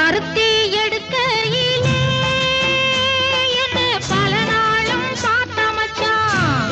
பருத்தி எடுக்கையிலே என்ன பல நாளும் பார்த்த மச்சான்.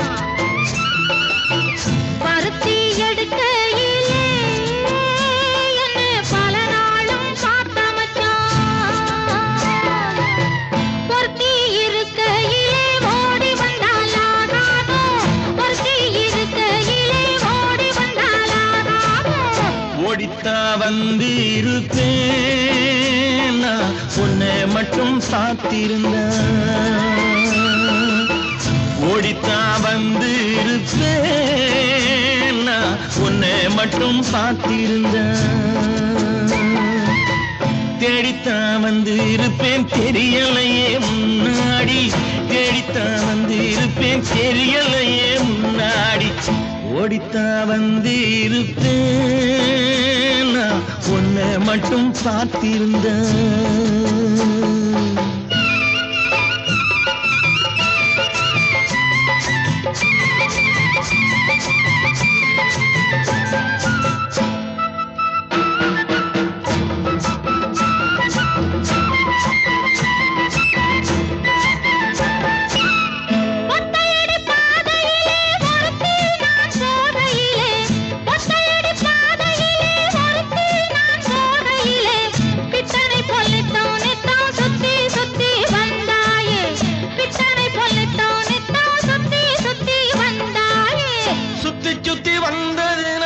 பருத்தி எடுக்கையிலே என்ன பல நாளும் பார்த்த மச்சான். பொருத்தி இருக்கையிலே ஓடி வந்தாலாகாதோ, பொருத்தி இருக்கையிலே ஓடி வந்தாலாகாதோ. ஓடித்தா வந்து இருப்பேன் நான் உன்னை மட்டும் பார்த்திருந்தேன். ஓடித்தா வந்து இருப்பேன் நான் உன்னை மட்டும் பார்த்திருந்தேன். தேடித்தான் வந்து இருப்பேன் தெரியலையே முன்னாடி, தேடித்தான் வந்து இருப்பேன் தெரியலையே முன்னாடி. ஓடித்தான் வந்து இருப்பேன் நான் உன்னை மட்டும் பார்த்திருந்தேன். ஒத்தையடி பாதையிலே ஒருத்தி நான் போகையிலே, ஒத்தையடி பாதையிலே ஒருத்தி நான் போகையிலே, பித்தனை பொல்லித்தோன் நித்தம் சுத்தி சுத்தி வந்தாயே, பித்தனை பொல்லித்தோன் நித்தம் சுத்தி சுத்தி வந்தாயே. சுத்தி சுத்தி வந்ததுனா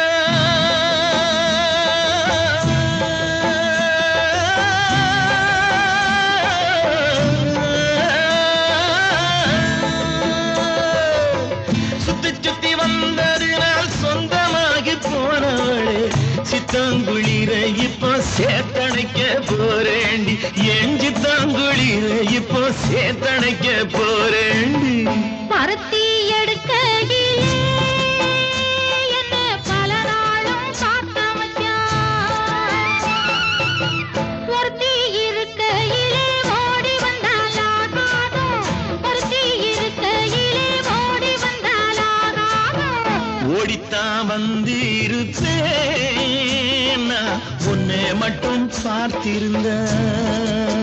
சுத்தி சுத்தி வந்ததினால் சொந்தமாகி போனவளே, சித்தாங்குளிர இப்போ சேத்தணைக்க போறேண்டி, என் சித்தாங்குளிர இப்போ சேத்தணைக்க போறேண்டி. பருத்தி எடுக்கையிலே என்ன பல நாளும் பார்த்த மச்சான். பொருத்தி இருக்கையிலே ஓடி வந்தாலாகாதோ, பொருத்தி இருக்கையிலே ஓடி வந்தாலாகாதோ. ஓடித்தான் வந்து இருப்பேன் நான் உன்னை மட்டும் பார்த்திருந்தேன்.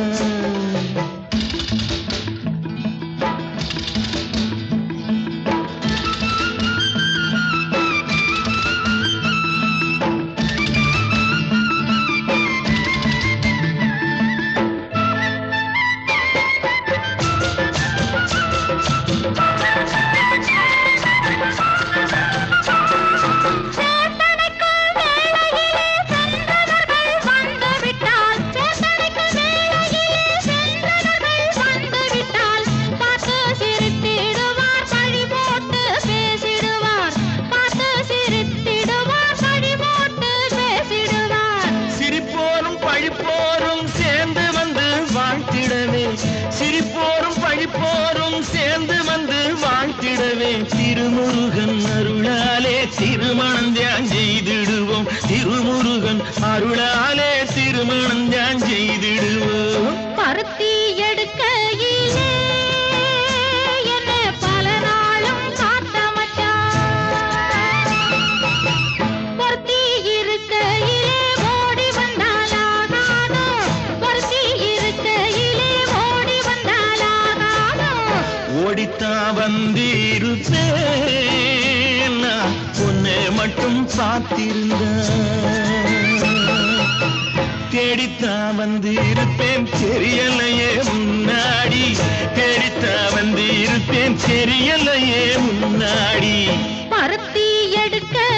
சேத்தனைக்கும் வேளையிலே சென்றவர்கள் வந்துவிட்டால், சேத்தனைக்கும் வேளையிலே சென்றவர்கள் வந்துவிட்டால், பார்த்து சிரித்திடுவார் பழி போட்டு பேசிடுவார், பார்த்து சிரித்திடுவார் பழி போட்டு பேசிடுவார். சிரிப்போரும் பழிப்போரும் சேர்ந்து வந்து வாழ்த்திடவே, சிரிப்போரும் பழிப்போரும் சேர்ந்து வந்து வாழ்த்திடவே, திருமுருகன் அருளாலே திருமணம் தியான் செய்திடுவோம், திருமுருகன் அருளாலே திருமணம் தியான் செய்திடுவோம். பருத்தி எடுக்கையிலே என்ன பல நாளும் பார்த்த மச்சான். பொருத்தி இருக்கையிலே ஓடி வந்தாலாகாதோ, பொருத்தி இருக்கையிலே ஓடி வந்தாலாகாதோ. ஓடித்தான் வந்து இருப்பேன் நான் உன்னை மட்டும் பார்த்திருந்தேன். தேடித்தான் வந்து இருப்பேன் தெரியலையே முன்னாடி, தேடித்தான் வந்து இருப்பேன் தெரியலையே முன்னாடி. பருத்தி எடுக்க